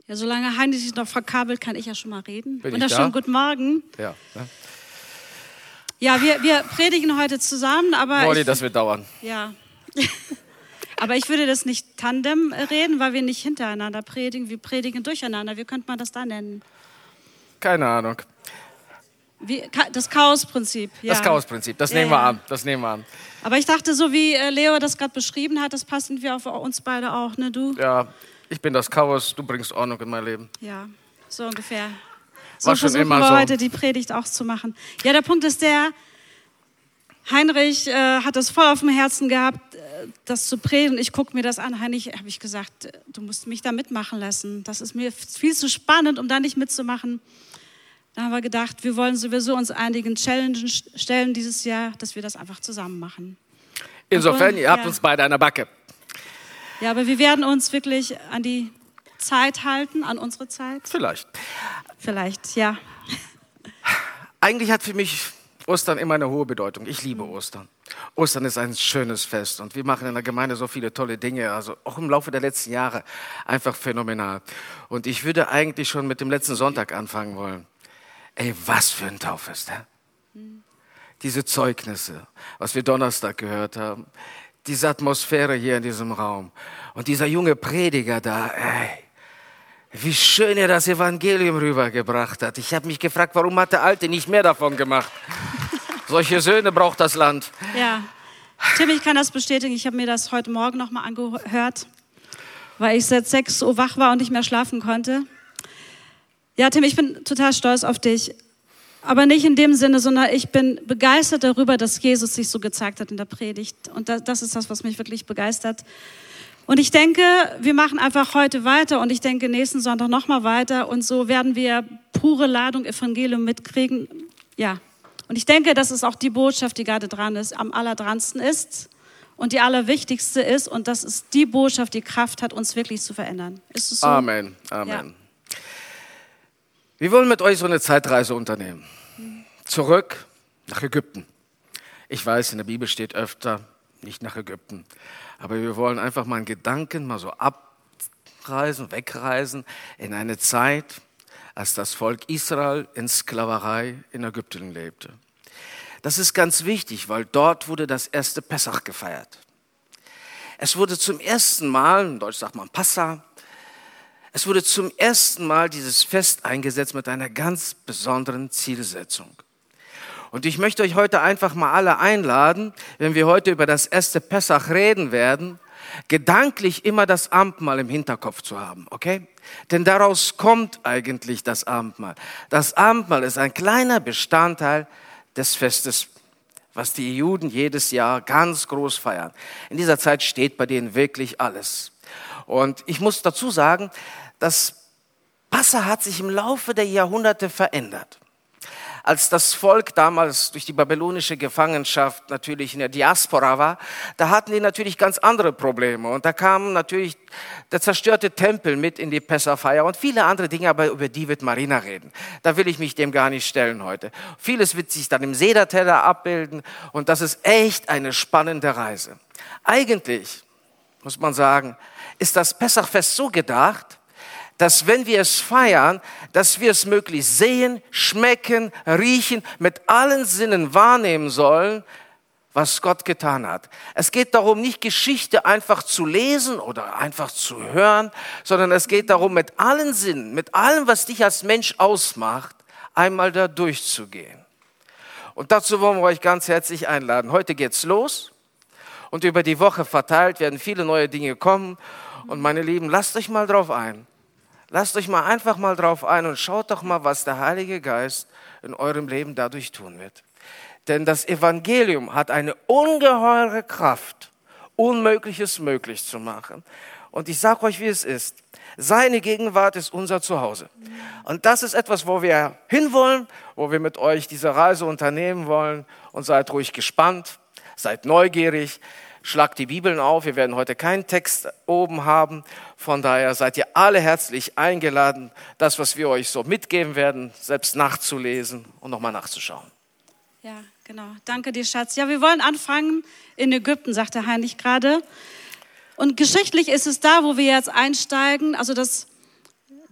Ja, solange Heini sich noch verkabelt, kann ich ja schon mal reden. Bin Wunderschönen ich da? guten Morgen. Ja. Ne? Ja, wir predigen heute zusammen, aber Molly, das wird dauern. ja. Aber ich würde das nicht Tandem reden, weil wir nicht hintereinander predigen. Wir predigen durcheinander. Wie könnte man das da nennen? Keine Ahnung. Das Chaosprinzip. Ja. Das Chaosprinzip, das nehmen wir an. Das nehmen wir an. Aber ich dachte, so wie Leo das gerade beschrieben hat, das passt irgendwie auf uns beide auch, ne, du? Ja, ich bin das Chaos, du bringst Ordnung in mein Leben. Ja, so ungefähr. So War schon versuchen immer wir so. heute die Predigt auch zu machen. Ja, der Punkt ist der, Heinrich hat das voll auf dem Herzen gehabt, das zu predigen. Ich gucke mir das an. Heinrich, habe ich gesagt, du musst mich da mitmachen lassen. Das ist mir viel zu spannend, um da nicht mitzumachen. Da haben wir gedacht, wir wollen sowieso uns einigen Challenges stellen dieses Jahr, dass wir das einfach zusammen machen. Insofern, ihr habt uns beide an der Backe. Ja, aber wir werden uns wirklich an die Zeit halten, an unsere Zeit. Vielleicht, ja. Eigentlich hat für mich Ostern immer eine hohe Bedeutung. Ich liebe Ostern. Ostern ist ein schönes Fest und wir machen in der Gemeinde so viele tolle Dinge, also auch im Laufe der letzten Jahre einfach phänomenal. Und ich würde eigentlich schon mit dem letzten Sonntag anfangen wollen. Ey, was für ein Tauffest, hä? Diese Zeugnisse, was wir Donnerstag gehört haben, diese Atmosphäre hier in diesem Raum und dieser junge Prediger da, ey, wie schön er das Evangelium rübergebracht hat. Ich habe mich gefragt, warum hat der Alte nicht mehr davon gemacht? Solche Söhne braucht das Land. Ja, Tim, ich kann das bestätigen. Ich habe mir das heute Morgen nochmal angehört, weil ich seit 6 Uhr wach war und nicht mehr schlafen konnte. Ja, Tim, ich bin total stolz auf dich. Aber nicht in dem Sinne, sondern ich bin begeistert darüber, dass Jesus sich so gezeigt hat in der Predigt. Und das ist das, was mich wirklich begeistert. Und ich denke, wir machen einfach heute weiter und ich denke nächsten Sonntag nochmal weiter. Und so werden wir pure Ladung Evangelium mitkriegen. Ja, und ich denke, das ist auch die Botschaft, die gerade dran ist, am allerdransten ist und die allerwichtigste ist. Und das ist die Botschaft, die Kraft hat, uns wirklich zu verändern. Ist es so? Amen, Amen. Ja. Wir wollen mit euch so eine Zeitreise unternehmen. Zurück nach Ägypten. Ich weiß, in der Bibel steht öfter, nicht nach Ägypten. Aber wir wollen einfach mal in Gedanken mal so abreisen, wegreisen in eine Zeit, als das Volk Israel in Sklaverei in Ägypten lebte. Das ist ganz wichtig, weil dort wurde das erste Pessach gefeiert. Es wurde zum ersten Mal, in Deutsch sagt man Passa, es wurde zum ersten Mal dieses Fest eingesetzt mit einer ganz besonderen Zielsetzung. Und ich möchte euch heute einfach mal alle einladen, wenn wir heute über das erste Pessach reden werden, gedanklich immer das Abendmahl im Hinterkopf zu haben, okay? Denn daraus kommt eigentlich das Abendmahl. Das Abendmahl ist ein kleiner Bestandteil des Festes, was die Juden jedes Jahr ganz groß feiern. In dieser Zeit steht bei denen wirklich alles. Und ich muss dazu sagen, das Passa hat sich im Laufe der Jahrhunderte verändert. Als das Volk damals durch die babylonische Gefangenschaft natürlich in der Diaspora war, da hatten die natürlich ganz andere Probleme. Und da kam natürlich der zerstörte Tempel mit in die Pessachfeier und viele andere Dinge, aber über die wird Marina reden. Da will ich mich dem gar nicht stellen heute. Vieles wird sich dann im Sederteller abbilden und das ist echt eine spannende Reise. Eigentlich, muss man sagen, ist das Pessachfest so gedacht, dass wenn wir es feiern, dass wir es möglichst sehen, schmecken, riechen, mit allen Sinnen wahrnehmen sollen, was Gott getan hat. Es geht darum, nicht Geschichte einfach zu lesen oder einfach zu hören, sondern es geht darum, mit allen Sinnen, mit allem, was dich als Mensch ausmacht, einmal da durchzugehen. Und dazu wollen wir euch ganz herzlich einladen. Heute geht's los und über die Woche verteilt werden viele neue Dinge kommen. Und meine Lieben, lasst euch mal drauf ein. Lasst euch mal einfach mal drauf ein und schaut doch mal, was der Heilige Geist in eurem Leben dadurch tun wird. Denn das Evangelium hat eine ungeheure Kraft, Unmögliches möglich zu machen. Und ich sage euch, wie es ist. Seine Gegenwart ist unser Zuhause. Und das ist etwas, wo wir hinwollen, wo wir mit euch diese Reise unternehmen wollen. Und seid ruhig gespannt, seid neugierig. Schlagt die Bibeln auf, wir werden heute keinen Text oben haben. Von daher seid ihr alle herzlich eingeladen, das, was wir euch so mitgeben werden, selbst nachzulesen und nochmal nachzuschauen. Ja, genau. Danke dir, Schatz. Ja, wir wollen anfangen in Ägypten, sagte Heinrich gerade. Und geschichtlich ist es da, wo wir jetzt einsteigen, also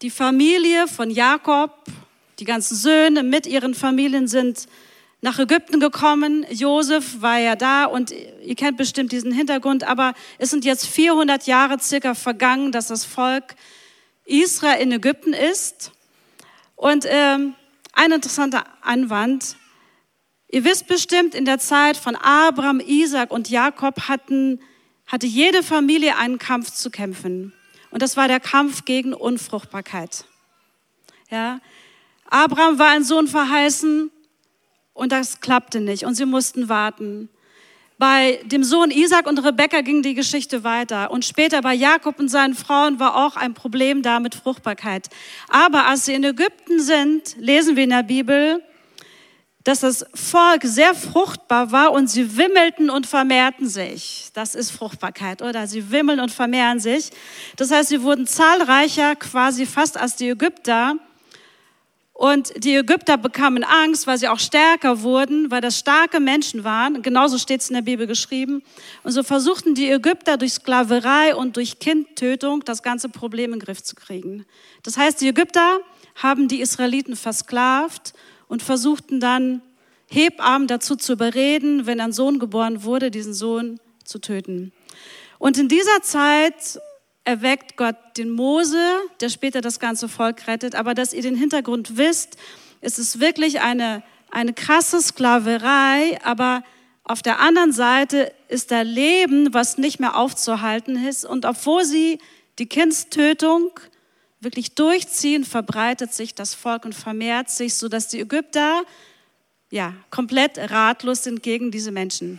die Familie von Jakob, die ganzen Söhne mit ihren Familien sind nach Ägypten gekommen. Josef war ja da und ihr kennt bestimmt diesen Hintergrund, aber es sind jetzt 400 Jahre circa vergangen, dass das Volk Israel in Ägypten ist. Und ein interessanter Einwand. Ihr wisst bestimmt, in der Zeit von Abraham, Isaak und Jakob hatte jede Familie einen Kampf zu kämpfen. Und das war der Kampf gegen Unfruchtbarkeit. Ja? Abraham war ein Sohn verheißen und das klappte nicht und sie mussten warten. Bei dem Sohn Isaak und Rebekka ging die Geschichte weiter. Und später bei Jakob und seinen Frauen war auch ein Problem da mit Fruchtbarkeit. Aber als sie in Ägypten sind, lesen wir in der Bibel, dass das Volk sehr fruchtbar war und sie wimmelten und vermehrten sich. Das ist Fruchtbarkeit, oder? Sie wimmeln und vermehren sich. Das heißt, sie wurden zahlreicher, quasi fast als die Ägypter. Und die Ägypter bekamen Angst, weil sie auch stärker wurden, weil das starke Menschen waren. Genauso steht es in der Bibel geschrieben. Und so versuchten die Ägypter durch Sklaverei und durch Kindtötung das ganze Problem in den Griff zu kriegen. Das heißt, die Ägypter haben die Israeliten versklavt und versuchten dann, Hebammen dazu zu überreden, wenn ein Sohn geboren wurde, diesen Sohn zu töten. Und in dieser Zeit erweckt Gott den Mose, der später das ganze Volk rettet. Aber dass ihr den Hintergrund wisst, ist es wirklich eine krasse Sklaverei. Aber auf der anderen Seite ist da Leben, was nicht mehr aufzuhalten ist. Und obwohl sie die Kindstötung wirklich durchziehen, verbreitet sich das Volk und vermehrt sich, sodass die Ägypter komplett ratlos sind gegen diese Menschen.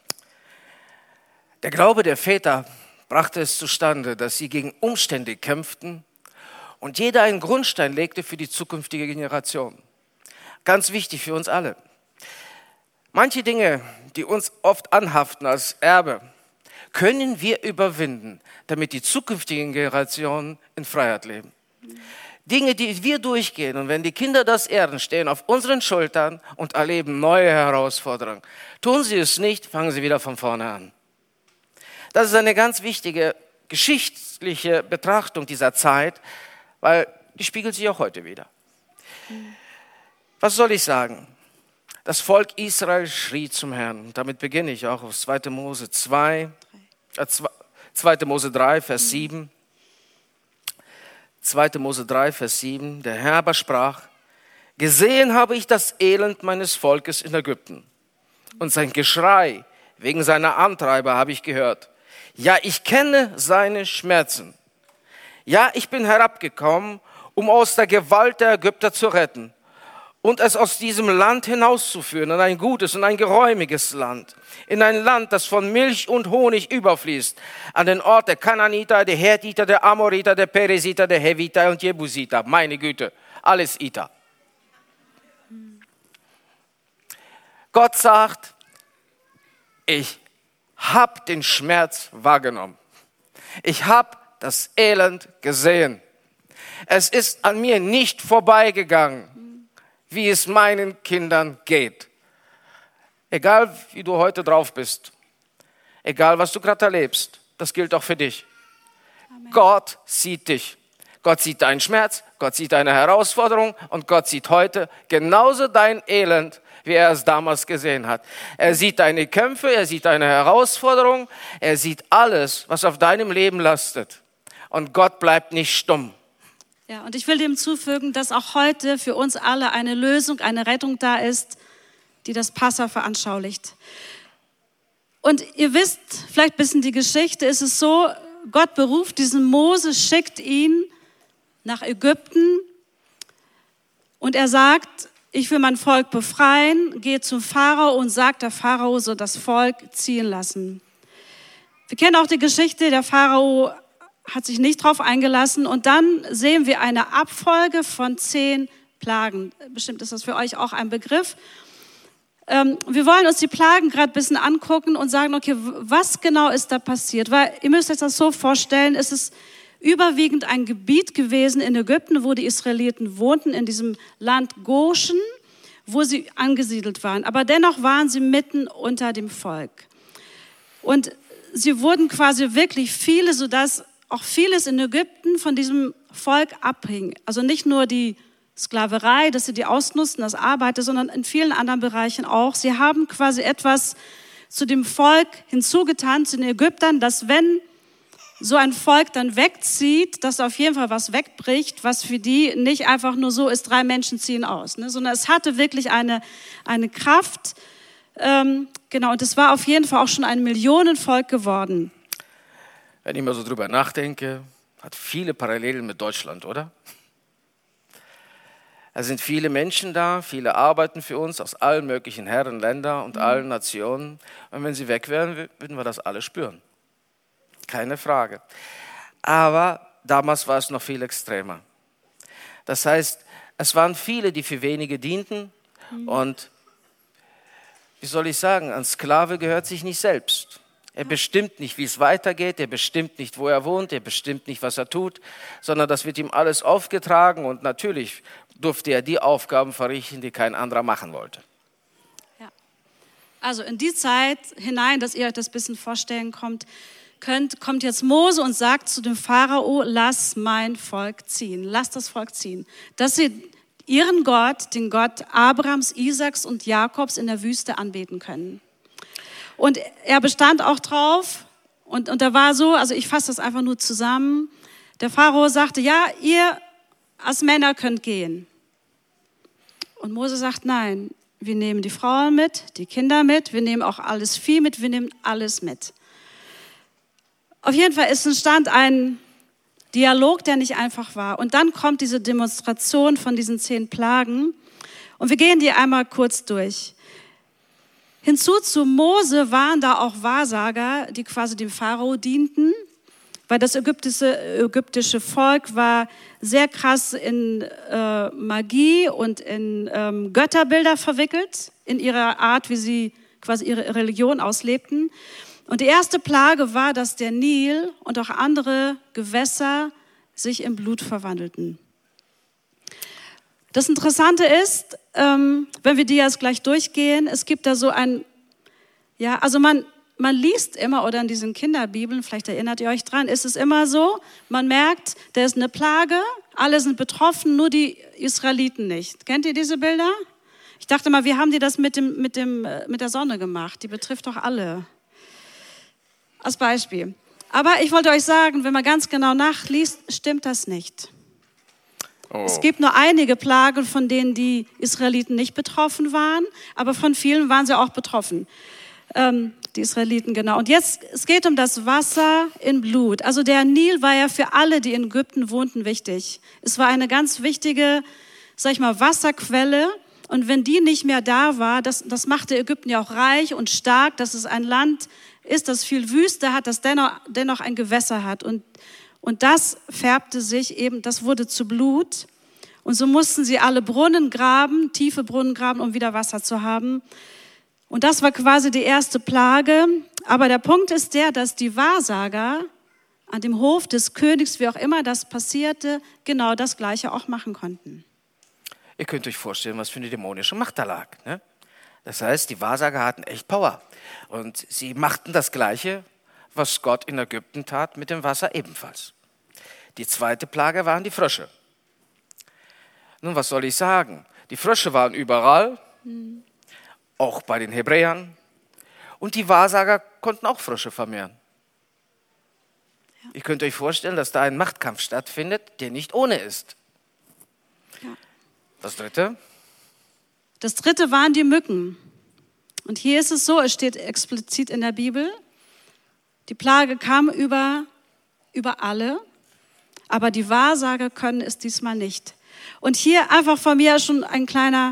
Der Glaube der Väter brachte es zustande, dass sie gegen Umstände kämpften und jeder einen Grundstein legte für die zukünftige Generation. Ganz wichtig für uns alle. Manche Dinge, die uns oft anhaften als Erbe, können wir überwinden, damit die zukünftigen Generationen in Freiheit leben. Dinge, die wir durchgehen, und wenn die Kinder das erden, stehen auf unseren Schultern und erleben neue Herausforderungen. Tun sie es nicht, fangen sie wieder von vorne an. Das ist eine ganz wichtige geschichtliche Betrachtung dieser Zeit, weil die spiegelt sich auch heute wieder. Was soll ich sagen? Das Volk Israel schrie zum Herrn. Und damit beginne ich auch aus 2. Mose 3, Vers 7. 2. Mose 3, Vers 7. Der Herr aber sprach: Gesehen habe ich das Elend meines Volkes in Ägypten. Und sein Geschrei wegen seiner Antreiber habe ich gehört. Ja, ich kenne seine Schmerzen. Ja, ich bin herabgekommen, um aus der Gewalt der Ägypter zu retten und es aus diesem Land hinauszuführen in ein gutes und ein geräumiges Land, in ein Land, das von Milch und Honig überfließt, an den Ort der Kanaaniter, der Hethiter, der Amoriter, der Peresiter, der Heviter und Jebusiter. Meine Güte, alles Iter. Gott sagt, ich habe den Schmerz wahrgenommen. Ich habe das Elend gesehen. Es ist an mir nicht vorbeigegangen, wie es meinen Kindern geht. Egal, wie du heute drauf bist, egal, was du gerade erlebst, das gilt auch für dich. Amen. Gott sieht dich. Gott sieht deinen Schmerz, Gott sieht deine Herausforderung und Gott sieht heute genauso dein Elend, wie er es damals gesehen hat. Er sieht deine Kämpfe, er sieht deine Herausforderungen, er sieht alles, was auf deinem Leben lastet. Und Gott bleibt nicht stumm. Ja, und ich will dem zufügen, dass auch heute für uns alle eine Lösung, eine Rettung da ist, die das Passa veranschaulicht. Und ihr wisst vielleicht ein bisschen die Geschichte, ist es so, Gott beruft diesen Mose, schickt ihn nach Ägypten und er sagt, ich will mein Volk befreien, gehe zum Pharao und sagt, der Pharao soll das Volk ziehen lassen. Wir kennen auch die Geschichte, der Pharao hat sich nicht drauf eingelassen und dann sehen wir eine Abfolge von 10 Plagen. Bestimmt ist das für euch auch ein Begriff. Wir wollen uns die Plagen gerade ein bisschen angucken und sagen, okay, was genau ist da passiert? Weil ihr müsst euch das so vorstellen, es ist überwiegend ein Gebiet gewesen in Ägypten, wo die Israeliten wohnten, in diesem Land Goshen, wo sie angesiedelt waren. Aber dennoch waren sie mitten unter dem Volk. Und sie wurden quasi wirklich viele, sodass auch vieles in Ägypten von diesem Volk abhing. Also nicht nur die Sklaverei, dass sie die ausnutzten, das Arbeiten, sondern in vielen anderen Bereichen auch. Sie haben quasi etwas zu dem Volk hinzugetan, zu den Ägyptern, dass wenn so ein Volk dann wegzieht, dass auf jeden Fall was wegbricht, was für die nicht einfach nur so ist, 3 Menschen ziehen aus, ne? Sondern es hatte wirklich eine Kraft. Genau, und es war auf jeden Fall auch schon ein Millionenvolk geworden. Wenn ich mal so drüber nachdenke, hat viele Parallelen mit Deutschland, oder? Es sind viele Menschen da, viele arbeiten für uns aus allen möglichen Herren, Ländern und allen Nationen. Und wenn sie weg wären, würden wir das alle spüren. Keine Frage. Aber damals war es noch viel extremer. Das heißt, es waren viele, die für wenige dienten. Und wie soll ich sagen, ein Sklave gehört sich nicht selbst. Er bestimmt nicht, wie es weitergeht, er bestimmt nicht, wo er wohnt, er bestimmt nicht, was er tut, sondern das wird ihm alles aufgetragen und natürlich durfte er die Aufgaben verrichten, die kein anderer machen wollte. Ja. Also in die Zeit hinein, dass ihr euch das ein bisschen vorstellen kommt jetzt Mose und sagt zu dem Pharao, lass mein Volk ziehen, lass das Volk ziehen, dass sie ihren Gott, den Gott Abrahams, Isaaks und Jakobs in der Wüste anbeten können. Und er bestand auch drauf und da war so, also ich fasse das einfach nur zusammen, der Pharao sagte, ja, ihr als Männer könnt gehen. Und Mose sagt, nein, wir nehmen die Frauen mit, die Kinder mit, wir nehmen auch alles Vieh mit, wir nehmen alles mit. Auf jeden Fall entstand ein Dialog, der nicht einfach war. Und dann kommt diese Demonstration von diesen 10 Plagen und wir gehen die einmal kurz durch. Hinzu zu Mose waren da auch Wahrsager, die quasi dem Pharao dienten, weil das ägyptische Volk war sehr krass in Magie und in Götterbilder verwickelt, in ihrer Art, wie sie quasi ihre Religion auslebten. Und die erste Plage war, dass der Nil und auch andere Gewässer sich in Blut verwandelten. Das Interessante ist, wenn wir die jetzt gleich durchgehen, es gibt da so ein, ja, also man liest immer, oder in diesen Kinderbibeln, vielleicht erinnert ihr euch dran, ist es immer so, man merkt, da ist eine Plage, alle sind betroffen, nur die Israeliten nicht. Kennt ihr diese Bilder? Ich dachte mal, wie haben die das mit der Sonne gemacht? Die betrifft doch alle. Als Beispiel. Aber ich wollte euch sagen, wenn man ganz genau nachliest, stimmt das nicht. Oh. Es gibt nur einige Plagen, von denen die Israeliten nicht betroffen waren, aber von vielen waren sie auch betroffen. Die Israeliten, genau. Und jetzt, es geht um das Wasser in Blut. Also der Nil war ja für alle, die in Ägypten wohnten, wichtig. Es war eine ganz wichtige, sag ich mal, Wasserquelle. Und wenn die nicht mehr da war, das machte Ägypten ja auch reich und stark, dass es ein Land ist, das viel Wüste hat, das dennoch ein Gewässer hat. Und das färbte sich eben, das wurde zu Blut. Und so mussten sie alle Brunnen graben, tiefe Brunnen graben, um wieder Wasser zu haben. Und das war quasi die erste Plage. Aber der Punkt ist der, dass die Wahrsager an dem Hof des Königs, wie auch immer das passierte, genau das Gleiche auch machen konnten. Ihr könnt euch vorstellen, was für eine dämonische Macht da lag, ne? Das heißt, die Wahrsager hatten echt Power. Und sie machten das Gleiche, was Gott in Ägypten tat, mit dem Wasser ebenfalls. Die zweite Plage waren die Frösche. Nun, was soll ich sagen? Die Frösche waren überall, auch bei den Hebräern. Und die Wahrsager konnten auch Frösche vermehren. Ja. Ihr könnt euch vorstellen, dass da ein Machtkampf stattfindet, der nicht ohne ist. Ja. Das dritte? Das dritte waren die Mücken. Und hier ist es so, es steht explizit in der Bibel, die Plage kam über alle, aber die Wahrsager können es diesmal nicht. Und hier einfach von mir schon ein kleiner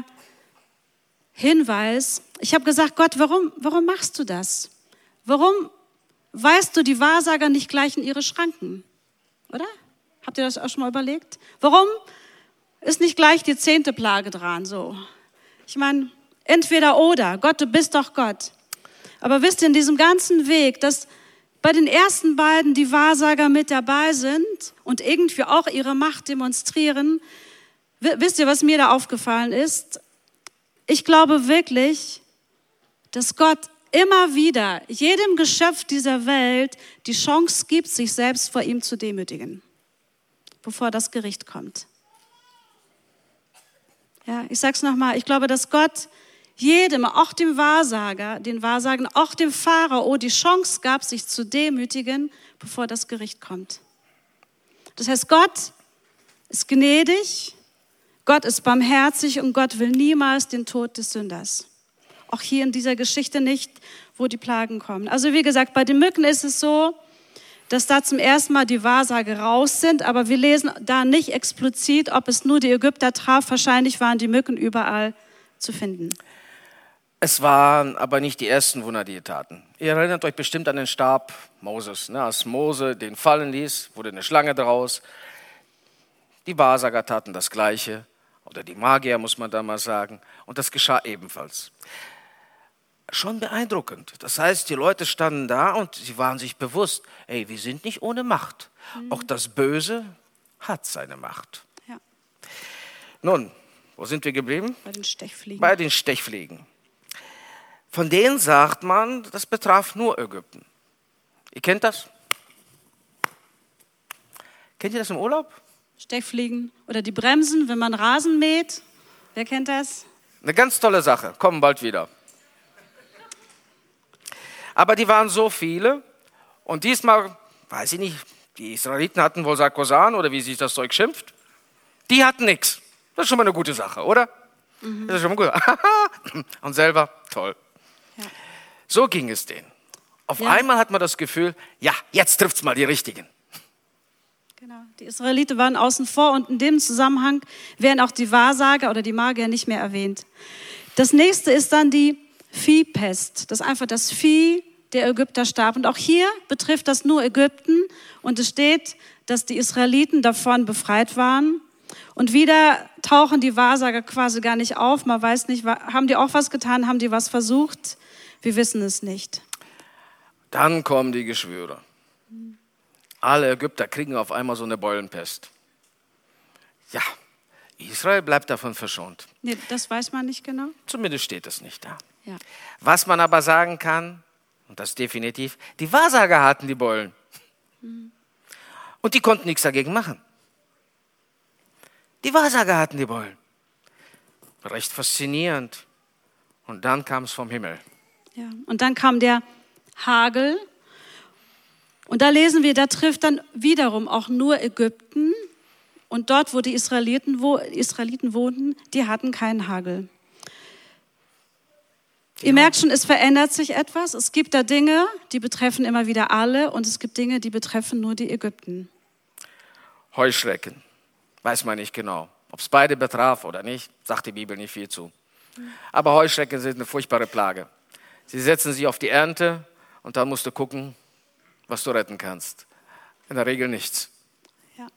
Hinweis. Ich habe gesagt, Gott, warum machst du das? Warum weist du die Wahrsager nicht gleich in ihre Schranken? Oder? Habt ihr das auch schon mal überlegt? Warum ist nicht gleich die 10. Plage dran? So. Ich meine, entweder oder. Gott, du bist doch Gott. Aber wisst ihr, in diesem ganzen Weg, dass bei den ersten beiden die Wahrsager mit dabei sind und irgendwie auch ihre Macht demonstrieren, wisst ihr, was mir da aufgefallen ist? Ich glaube wirklich, dass Gott immer wieder jedem Geschöpf dieser Welt die Chance gibt, sich selbst vor ihm zu demütigen, bevor das Gericht kommt. Ja, ich sage es nochmal, ich glaube, dass Gott jedem, auch dem Wahrsager, den Wahrsagern, auch dem Pharao die Chance gab, sich zu demütigen, bevor das Gericht kommt. Das heißt, Gott ist gnädig, Gott ist barmherzig und Gott will niemals den Tod des Sünders. Auch hier in dieser Geschichte nicht, wo die Plagen kommen. Also wie gesagt, bei den Mücken ist es so, dass da zum ersten Mal die Wahrsager raus sind, aber wir lesen da nicht explizit, ob es nur die Ägypter traf. Wahrscheinlich waren die Mücken überall zu finden. Es waren aber nicht die ersten Wunder, die taten. Ihr erinnert euch bestimmt an den Stab Moses. Als Mose den fallen ließ, wurde eine Schlange daraus. Die Wahrsager taten das Gleiche, oder die Magier, muss man da mal sagen. Und das geschah ebenfalls. Schon beeindruckend. Das heißt, die Leute standen da und sie waren sich bewusst, ey, wir sind nicht ohne Macht. Auch das Böse hat seine Macht. Ja. Nun, wo sind wir geblieben? Bei den Stechfliegen. Bei den Stechfliegen. Von denen sagt man, das betraf nur Ägypten. Ihr kennt das? Kennt ihr das im Urlaub? Stechfliegen oder die Bremsen, wenn man Rasen mäht. Wer kennt das? Eine ganz tolle Sache, kommen bald wieder. Aber die waren so viele und diesmal, weiß ich nicht, die Israeliten hatten wohl Sarkosan oder wie sich das Zeug schimpft. Die hatten nichts. Das ist schon mal eine gute Sache, oder? Mhm. Das ist schon mal gut. Und selber, toll. Ja. So ging es denen. Auf einmal hat man das Gefühl, ja, jetzt trifft es mal die Richtigen. Genau, die Israeliten waren außen vor und in dem Zusammenhang werden auch die Wahrsager oder die Magier nicht mehr erwähnt. Das nächste ist dann die Viehpest. Das ist einfach das Vieh der Ägypter starb. Und auch hier betrifft das nur Ägypten. Und es steht, dass die Israeliten davon befreit waren. Und wieder tauchen die Wahrsager quasi gar nicht auf. Man weiß nicht, haben die auch was getan, haben die was versucht? Wir wissen es nicht. Dann kommen die Geschwüre. Alle Ägypter kriegen auf einmal so eine Beulenpest. Ja, Israel bleibt davon verschont. Nee, das weiß man nicht genau. Zumindest steht es nicht da. Ja. Was man aber sagen kann, und das definitiv, die Wahrsager hatten die Beulen. Und die konnten nichts dagegen machen. Die Wahrsager hatten die Beulen. Recht faszinierend. Und dann kam es vom Himmel. Ja. Und dann kam der Hagel. Und da lesen wir, da trifft dann wiederum auch nur Ägypten. Und dort, wo die Israeliten wohnten, die hatten keinen Hagel. Ihr merkt schon, es verändert sich etwas. Es gibt da Dinge, die betreffen immer wieder alle. Und es gibt Dinge, die betreffen nur die Ägypten. Heuschrecken. Weiß man nicht genau. Ob es beide betraf oder nicht, sagt die Bibel nicht viel zu. Aber Heuschrecken sind eine furchtbare Plage. Sie setzen sich auf die Ernte und dann musst du gucken, was du retten kannst. In der Regel nichts. Ja.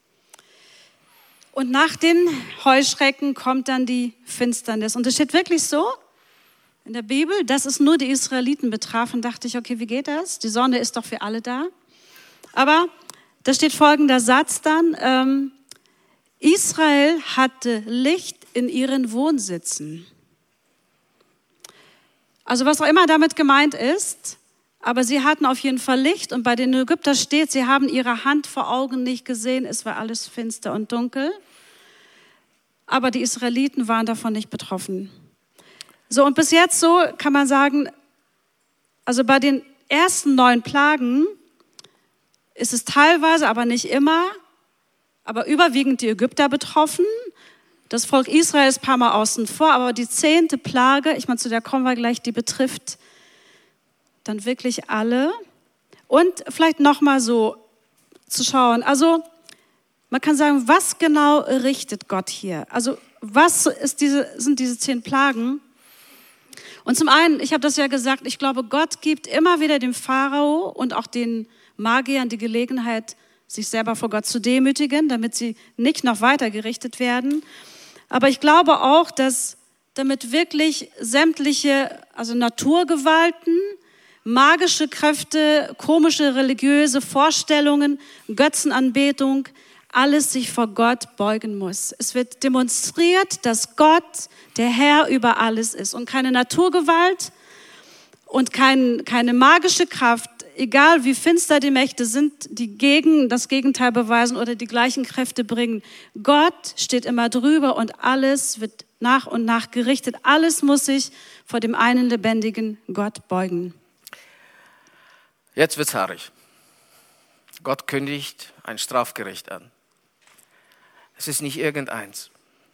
Und nach den Heuschrecken kommt dann die Finsternis. Und es steht wirklich so in der Bibel, dass es nur die Israeliten betraf. Und dachte ich, okay, wie geht das? Die Sonne ist doch für alle da. Aber da steht folgender Satz dann. Israel hatte Licht in ihren Wohnsitzen. Also was auch immer damit gemeint ist, aber sie hatten auf jeden Fall Licht. Und bei den Ägyptern steht, sie haben ihre Hand vor Augen nicht gesehen. Es war alles finster und dunkel. Aber die Israeliten waren davon nicht betroffen. So, und bis jetzt so kann man sagen, also bei den ersten 9 Plagen ist es teilweise, aber nicht immer, aber überwiegend die Ägypter betroffen. Das Volk Israel ist ein paar Mal außen vor, aber die 10. Plage, ich meine, zu der kommen wir gleich, die betrifft dann wirklich alle. Und vielleicht nochmal so zu schauen, also man kann sagen, was genau richtet Gott hier? Also was sind diese 10 Plagen? Und zum einen, ich habe das ja gesagt, ich glaube, Gott gibt immer wieder dem Pharao und auch den Magiern die Gelegenheit, sich selber vor Gott zu demütigen, damit sie nicht noch weiter gerichtet werden. Aber ich glaube auch, dass damit wirklich sämtliche, also Naturgewalten, magische Kräfte, komische religiöse Vorstellungen, Götzenanbetung, alles sich vor Gott beugen muss. Es wird demonstriert, dass Gott der Herr über alles ist und keine Naturgewalt und keine magische Kraft, egal wie finster die Mächte sind, die das Gegenteil beweisen oder die gleichen Kräfte bringen. Gott steht immer drüber und alles wird nach und nach gerichtet. Alles muss sich vor dem einen lebendigen Gott beugen. Jetzt wird's haarig. Gott kündigt ein Strafgericht an. Es ist nicht irgendeins.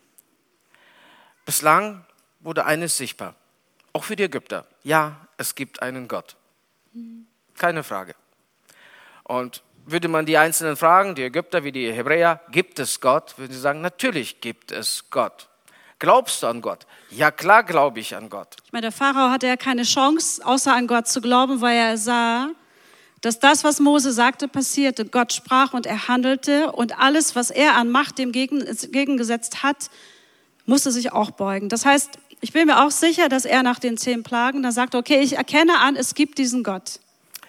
Bislang wurde eines sichtbar, auch für die Ägypter. Ja, es gibt einen Gott. Keine Frage. Und würde man die Einzelnen fragen, die Ägypter wie die Hebräer, gibt es Gott? Würden sie sagen, natürlich gibt es Gott. Glaubst du an Gott? Ja, klar glaube ich an Gott. Ich meine, der Pharao hatte ja keine Chance, außer an Gott zu glauben, weil er sah, dass das, was Mose sagte, passierte. Gott sprach und er handelte und alles, was er an Macht dem gegengesetzt hat, musste sich auch beugen. Das heißt, ich bin mir auch sicher, dass er nach den 10 Plagen dann sagte, okay, ich erkenne an, es gibt diesen Gott.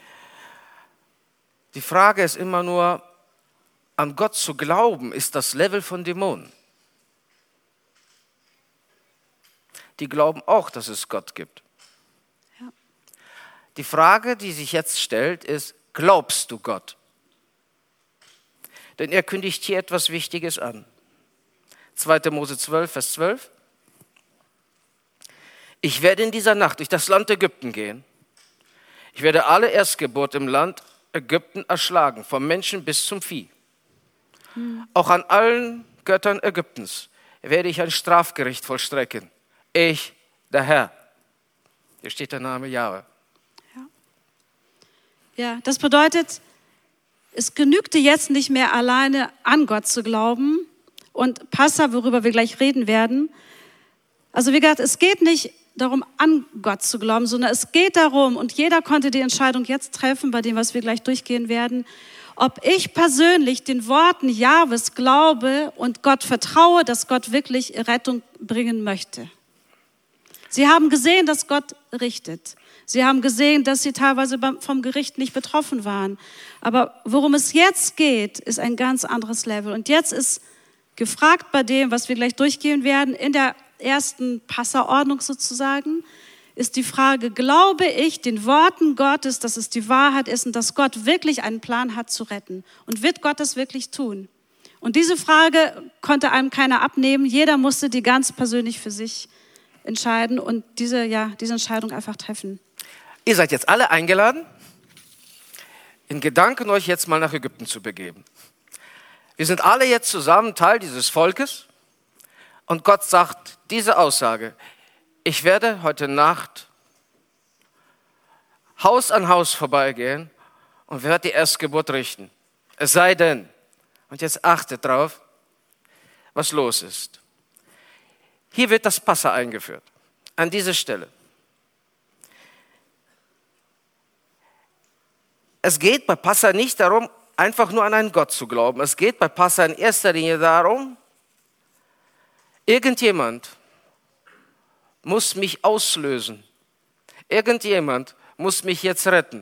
Die Frage ist immer nur, an Gott zu glauben, ist das Level von Dämonen. Die glauben auch, dass es Gott gibt. Ja. Die Frage, die sich jetzt stellt, ist, glaubst du Gott? Denn er kündigt hier etwas Wichtiges an. 2. Mose 12, Vers 12. Ich werde in dieser Nacht durch das Land Ägypten gehen. Ich werde alle Erstgeburt im Land Ägypten erschlagen, vom Menschen bis zum Vieh. Auch an allen Göttern Ägyptens werde ich ein Strafgericht vollstrecken. Ich, der Herr. Hier steht der Name Jahwe. Ja, das bedeutet, es genügte jetzt nicht mehr alleine an Gott zu glauben und Passa, worüber wir gleich reden werden. Also wie gesagt, es geht nicht darum, an Gott zu glauben, sondern es geht darum, und jeder konnte die Entscheidung jetzt treffen, bei dem, was wir gleich durchgehen werden, ob ich persönlich den Worten Jahwes glaube und Gott vertraue, dass Gott wirklich Rettung bringen möchte. Sie haben gesehen, dass Gott richtet. Sie haben gesehen, dass sie teilweise vom Gericht nicht betroffen waren. Aber worum es jetzt geht, ist ein ganz anderes Level. Und jetzt ist gefragt bei dem, was wir gleich durchgehen werden, in der ersten Passerordnung sozusagen, ist die Frage, glaube ich den Worten Gottes, dass es die Wahrheit ist und dass Gott wirklich einen Plan hat zu retten? Und wird Gott das wirklich tun? Und diese Frage konnte einem keiner abnehmen. Jeder musste die ganz persönlich für sich entscheiden und diese Entscheidung einfach treffen. Ihr seid jetzt alle eingeladen, in Gedanken euch jetzt mal nach Ägypten zu begeben. Wir sind alle jetzt zusammen Teil dieses Volkes und Gott sagt diese Aussage: Ich werde heute Nacht Haus an Haus vorbeigehen und werde die Erstgeburt richten. Es sei denn, und jetzt achtet drauf, was los ist. Hier wird das Passa eingeführt, an dieser Stelle. Es geht bei Passa nicht darum, einfach nur an einen Gott zu glauben. Es geht bei Passa in erster Linie darum, irgendjemand muss mich auslösen. Irgendjemand muss mich jetzt retten.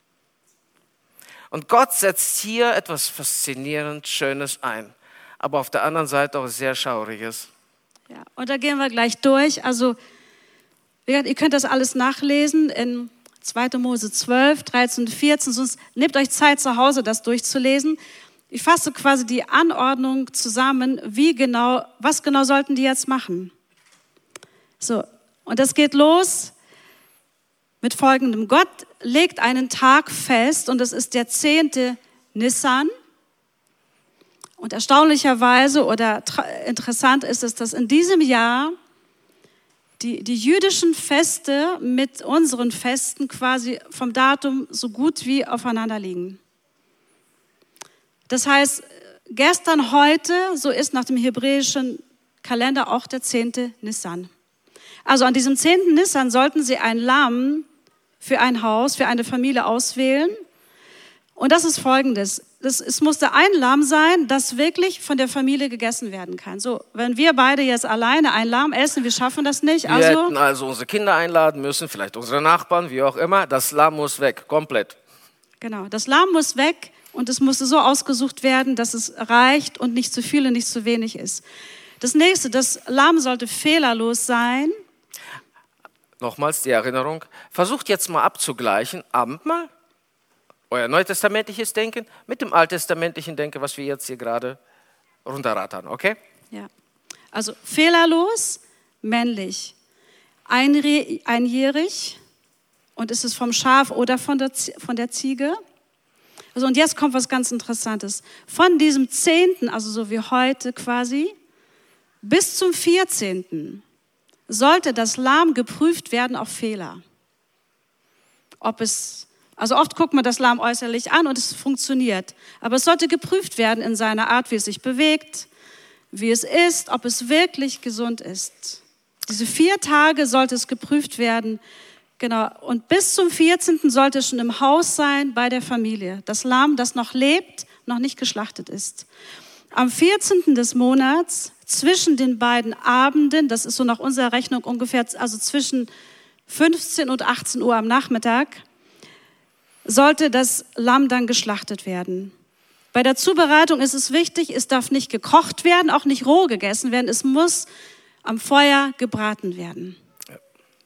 Und Gott setzt hier etwas faszinierend Schönes ein, aber auf der anderen Seite auch sehr Schauriges. Ja, und da gehen wir gleich durch. Also, ihr könnt das alles nachlesen in 2. Mose 12, 13 und 14. Sonst nehmt euch Zeit zu Hause, das durchzulesen. Ich fasse quasi die Anordnung zusammen, was genau sollten die jetzt machen. So, und das geht los mit folgendem. Gott legt einen Tag fest und es ist der 10. Nissan. Und erstaunlicherweise oder interessant ist es, dass in diesem Jahr die jüdischen Feste mit unseren Festen quasi vom Datum so gut wie aufeinander liegen. Das heißt, gestern, heute, so ist nach dem hebräischen Kalender auch der 10. Nissan. Also an diesem 10. Nissan sollten sie ein Lamm für ein Haus, für eine Familie auswählen. Und das ist Folgendes. Es musste ein Lamm sein, das wirklich von der Familie gegessen werden kann. So, wenn wir beide jetzt alleine ein Lamm essen, wir schaffen das nicht. Wir hätten also unsere Kinder einladen müssen, vielleicht unsere Nachbarn, wie auch immer. Das Lamm muss weg, komplett. Genau, das Lamm muss weg und es musste so ausgesucht werden, dass es reicht und nicht zu viel und nicht zu wenig ist. Das nächste, das Lamm sollte fehlerlos sein. nochmals die Erinnerung, versucht jetzt mal abzugleichen, Abendmahl, euer neutestamentliches Denken mit dem alttestamentlichen Denken, was wir jetzt hier gerade runterrattern, okay? Ja. Also fehlerlos, männlich, einjährig und ist es vom Schaf oder von der Ziege? Also und jetzt kommt was ganz Interessantes. Von diesem 10., also so wie heute quasi, bis zum 14. sollte das Lamm geprüft werden auf Fehler. Also oft guckt man das Lamm äußerlich an und es funktioniert. Aber es sollte geprüft werden in seiner Art, wie es sich bewegt, wie es ist, ob es wirklich gesund ist. Diese 4 Tage sollte es geprüft werden. Genau. Und bis zum 14. sollte es schon im Haus sein bei der Familie. Das Lamm, das noch lebt, noch nicht geschlachtet ist. Am 14. des Monats, zwischen den beiden Abenden, das ist so nach unserer Rechnung ungefähr, also zwischen 15 und 18 Uhr am Nachmittag, sollte das Lamm dann geschlachtet werden. Bei der Zubereitung ist es wichtig, es darf nicht gekocht werden, auch nicht roh gegessen werden, es muss am Feuer gebraten werden. Ja.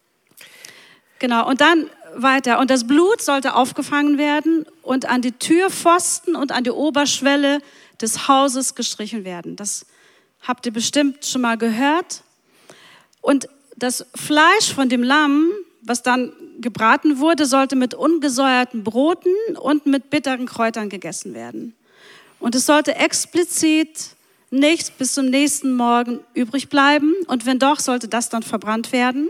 Genau, und dann weiter. Und das Blut sollte aufgefangen werden und an die Türpfosten und an die Oberschwelle des Hauses gestrichen werden. Das habt ihr bestimmt schon mal gehört. Und das Fleisch von dem Lamm, was dann gebraten wurde, sollte mit ungesäuerten Broten und mit bitteren Kräutern gegessen werden. Und es sollte explizit nichts bis zum nächsten Morgen übrig bleiben. Und wenn doch, sollte das dann verbrannt werden.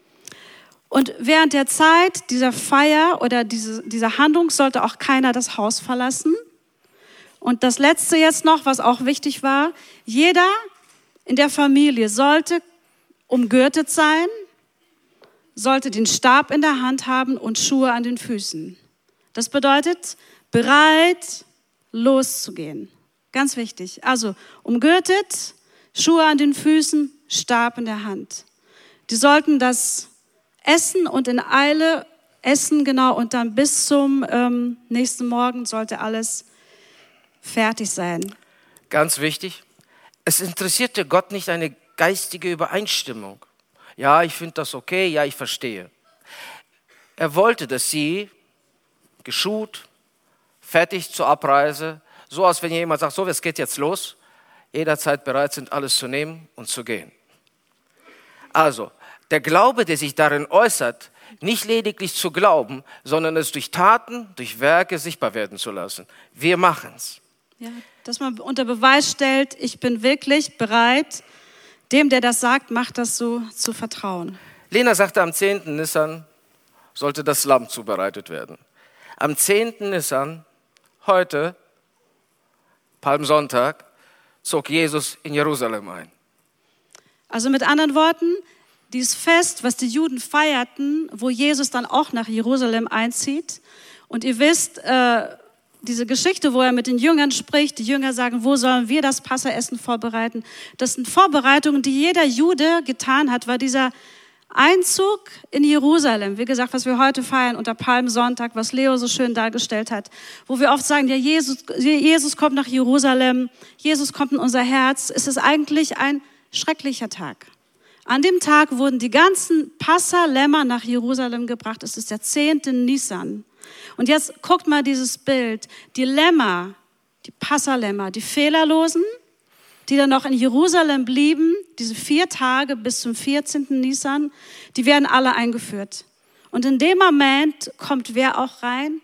Und während der Zeit dieser Feier oder dieser Handlung sollte auch keiner das Haus verlassen. Und das Letzte jetzt noch, was auch wichtig war, jeder in der Familie sollte umgürtet sein, sollte den Stab in der Hand haben und Schuhe an den Füßen. Das bedeutet, bereit, loszugehen. Ganz wichtig. Also umgürtet, Schuhe an den Füßen, Stab in der Hand. Die sollten das essen und in Eile essen, genau, und dann bis zum nächsten Morgen sollte alles fertig sein. Ganz wichtig, es interessierte Gott nicht eine geistige Übereinstimmung. Ja, ich finde das okay, ja, ich verstehe. Er wollte, dass sie geschult, fertig zur Abreise, so als wenn jemand sagt, so, es geht jetzt los, jederzeit bereit sind, alles zu nehmen und zu gehen. Also, der Glaube, der sich darin äußert, nicht lediglich zu glauben, sondern es durch Taten, durch Werke sichtbar werden zu lassen. Wir machen es. Ja, dass man unter Beweis stellt, ich bin wirklich bereit, dem, der das sagt, macht das so, zu vertrauen. Lena sagte, am 10. Nissan sollte das Lamm zubereitet werden. Am 10. Nissan, heute, Palmsonntag, zog Jesus in Jerusalem ein. Also mit anderen Worten, dieses Fest, was die Juden feierten, wo Jesus dann auch nach Jerusalem einzieht. Und ihr wisst, diese Geschichte, wo er mit den Jüngern spricht, die Jünger sagen, wo sollen wir das Passaessen vorbereiten? Das sind Vorbereitungen, die jeder Jude getan hat, war dieser Einzug in Jerusalem. Wie gesagt, was wir heute feiern unter Palmsonntag, was Leo so schön dargestellt hat, wo wir oft sagen, ja, Jesus kommt nach Jerusalem, Jesus kommt in unser Herz. Es ist eigentlich ein schrecklicher Tag. An dem Tag wurden die ganzen Passalämmer nach Jerusalem gebracht. Es ist der 10. Nisan. Und jetzt guckt mal dieses Bild. Die Lämmer, die Passalämmer, die Fehlerlosen, die dann noch in Jerusalem blieben, diese 4 Tage bis zum 14. Nisan, die werden alle eingeführt. Und in dem Moment kommt wer auch rein?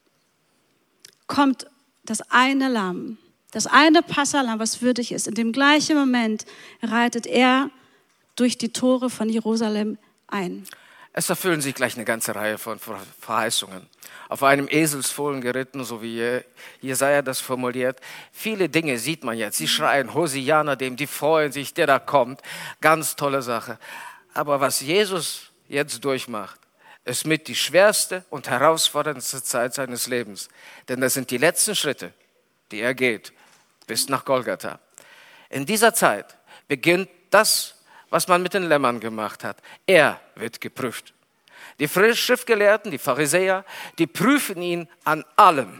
Kommt das eine Lamm, das eine Passalam, was würdig ist. In dem gleichen Moment reitet er durch die Tore von Jerusalem ein. Es erfüllen sich gleich eine ganze Reihe von Verheißungen. Auf einem Eselsfohlen geritten, so wie Jesaja das formuliert. Viele Dinge sieht man jetzt. Sie schreien Hosianna dem, die freuen sich, der da kommt. Ganz tolle Sache. Aber was Jesus jetzt durchmacht, ist mit die schwerste und herausforderndste Zeit seines Lebens. Denn das sind die letzten Schritte, die er geht, bis nach Golgatha. In dieser Zeit beginnt das, was man mit den Lämmern gemacht hat. Er wird geprüft. Die Schriftgelehrten, die Pharisäer, die prüfen ihn an allem.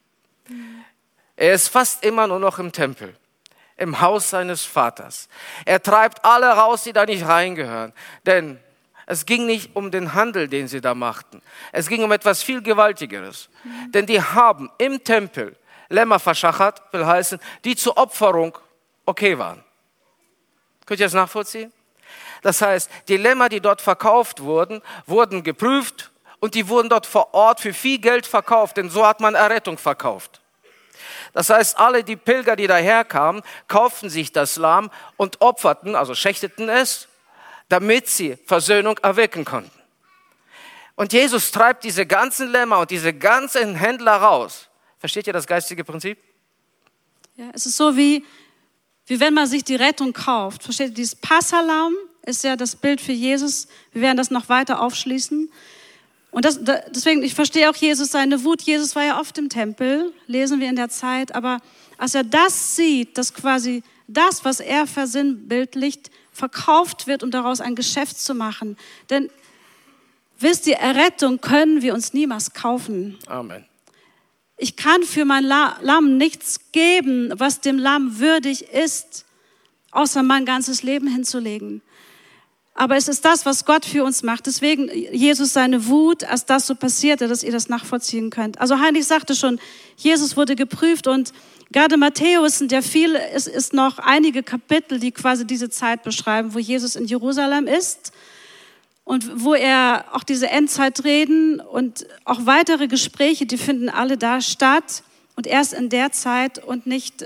Er ist fast immer nur noch im Tempel, im Haus seines Vaters. Er treibt alle raus, die da nicht reingehören. Denn Es ging nicht um den Handel, den sie da machten. Es ging um etwas viel Gewaltigeres. Denn die haben im Tempel Lämmer verschachert, will heißen, die zur Opferung okay waren. Könnt ihr das nachvollziehen? Das heißt, die Lämmer, die dort verkauft wurden, wurden geprüft und die wurden dort vor Ort für viel Geld verkauft, denn so hat man Errettung verkauft. Das heißt, alle die Pilger, die daherkamen, kauften sich das Lamm und opferten, also schächteten es, damit sie Versöhnung erwecken konnten. Und Jesus treibt diese ganzen Lämmer und diese ganzen Händler raus. Versteht ihr das geistige Prinzip? Ja, es ist so wie wenn man sich die Rettung kauft. Versteht ihr, dieses Passalamm ist ja das Bild für Jesus. Wir werden das noch weiter aufschließen. Und deswegen, ich verstehe auch Jesus, seine Wut. Jesus war ja oft im Tempel, lesen wir in der Zeit. Aber als er das sieht, dass quasi das, was er versinnbildlicht, verkauft wird, um daraus ein Geschäft zu machen. Denn wisst ihr, Errettung können wir uns niemals kaufen. Amen. Ich kann für mein Lamm nichts geben, was dem Lamm würdig ist, außer mein ganzes Leben hinzulegen. Aber es ist das, was Gott für uns macht. Deswegen Jesus seine Wut, als das so passierte, dass ihr das nachvollziehen könnt. Also Heinrich sagte schon, Jesus wurde geprüft und gerade Matthäus, in der viel ist noch einige Kapitel, die quasi diese Zeit beschreiben, wo Jesus in Jerusalem ist und wo er auch diese Endzeitreden und auch weitere Gespräche, die finden alle da statt und erst in der Zeit und nicht,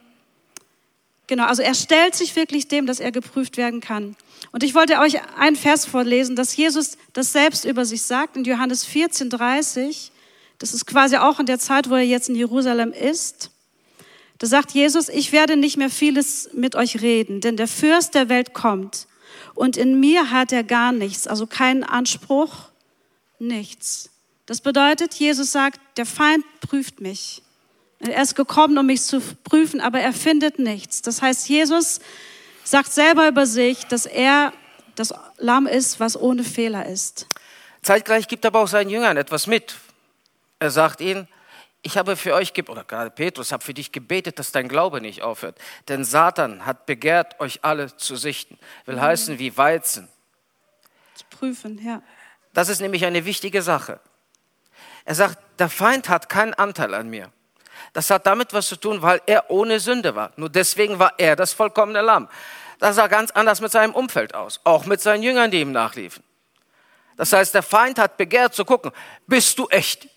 also er stellt sich wirklich dem, dass er geprüft werden kann. Und ich wollte euch einen Vers vorlesen, dass Jesus das selbst über sich sagt, in Johannes 14,30. Das ist quasi auch in der Zeit, wo er jetzt in Jerusalem ist. Da sagt Jesus, ich werde nicht mehr vieles mit euch reden, denn der Fürst der Welt kommt. Und in mir hat er gar nichts, also keinen Anspruch, nichts. Das bedeutet, Jesus sagt, der Feind prüft mich. Er ist gekommen, um mich zu prüfen, aber er findet nichts. Das heißt, Jesus sagt selber über sich, dass er das Lamm ist, was ohne Fehler ist. Zeitgleich gibt er aber auch seinen Jüngern etwas mit. Er sagt ihnen, ich habe für euch, oder gerade Petrus, habe für dich gebetet, dass dein Glaube nicht aufhört. Denn Satan hat begehrt, euch alle zu sichten. Will heißen wie Weizen. Zu prüfen, ja. Das ist nämlich eine wichtige Sache. Er sagt, der Feind hat keinen Anteil an mir. Das hat damit was zu tun, weil er ohne Sünde war. Nur deswegen war er das vollkommene Lamm. Das sah ganz anders mit seinem Umfeld aus. Auch mit seinen Jüngern, die ihm nachliefen. Das heißt, der Feind hat begehrt zu gucken, bist du echt?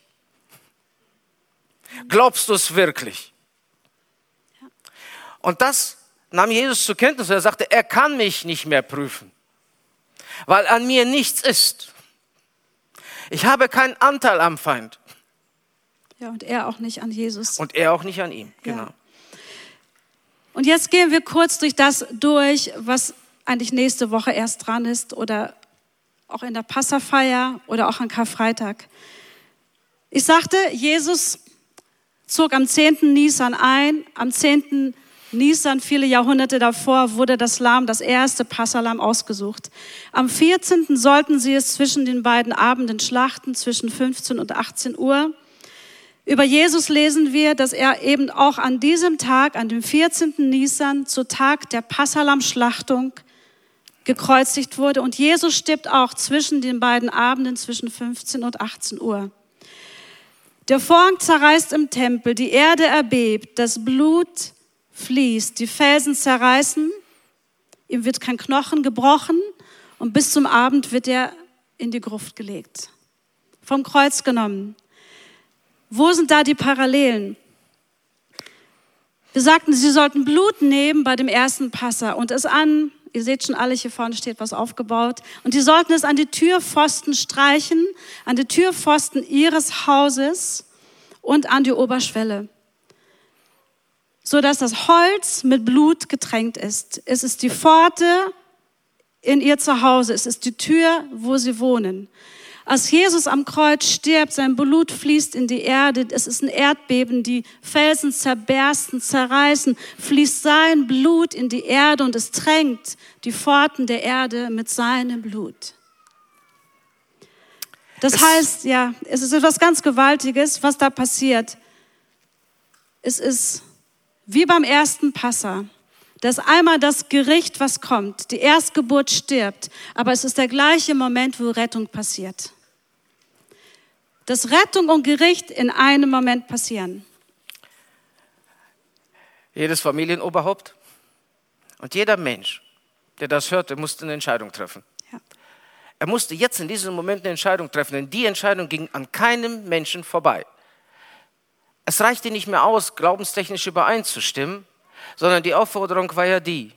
Glaubst du es wirklich? Und das nahm Jesus zur Kenntnis. Er sagte, er kann mich nicht mehr prüfen, weil an mir nichts ist. Ich habe keinen Anteil am Feind. Ja, und er auch nicht an Jesus. Und er auch nicht an ihm, genau. Ja. Und jetzt gehen wir kurz durch das durch, was eigentlich nächste Woche erst dran ist oder auch in der Passafeier oder auch an Karfreitag. Ich sagte, Jesus zog am 10. Nisan ein. Am 10. Nisan, viele Jahrhunderte davor, wurde das Lamm, das erste Passalamm, ausgesucht. Am 14. sollten sie es zwischen den beiden Abenden schlachten, zwischen 15 und 18 Uhr. Über Jesus lesen wir, dass er eben auch an diesem Tag, an dem 14. Nisan, zu Tag der Passalamm-Schlachtung gekreuzigt wurde. Und Jesus stirbt auch zwischen den beiden Abenden, zwischen 15 und 18 Uhr. Der Vorhang zerreißt im Tempel, die Erde erbebt, das Blut fließt, die Felsen zerreißen, ihm wird kein Knochen gebrochen und bis zum Abend wird er in die Gruft gelegt, vom Kreuz genommen. Wo sind da die Parallelen? Wir sagten, sie sollten Blut nehmen bei dem ersten Passa und es an, ihr seht schon alle, hier vorne steht was aufgebaut, und die sollten es an die Türpfosten streichen, an die Türpfosten ihres Hauses und an die Oberschwelle, sodass das Holz mit Blut getränkt ist. Es ist die Pforte in ihr Zuhause, es ist die Tür, wo sie wohnen. Als Jesus am Kreuz stirbt, sein Blut fließt in die Erde, es ist ein Erdbeben, die Felsen zerbersten, zerreißen, fließt sein Blut in die Erde und es tränkt die Pforten der Erde mit seinem Blut. Das heißt, ja, es ist etwas ganz Gewaltiges, was da passiert. Es ist wie beim ersten Passa. dass einmal das Gericht, was kommt, die Erstgeburt stirbt, aber es ist der gleiche Moment, wo Rettung passiert. Dass Rettung und Gericht in einem Moment passieren. Jedes Familienoberhaupt und jeder Mensch, der das hörte, musste eine Entscheidung treffen. Ja. Er musste jetzt in diesem Moment eine Entscheidung treffen, denn die Entscheidung ging an keinem Menschen vorbei. Es reichte nicht mehr aus, glaubenstechnisch übereinzustimmen, sondern die Aufforderung war ja die: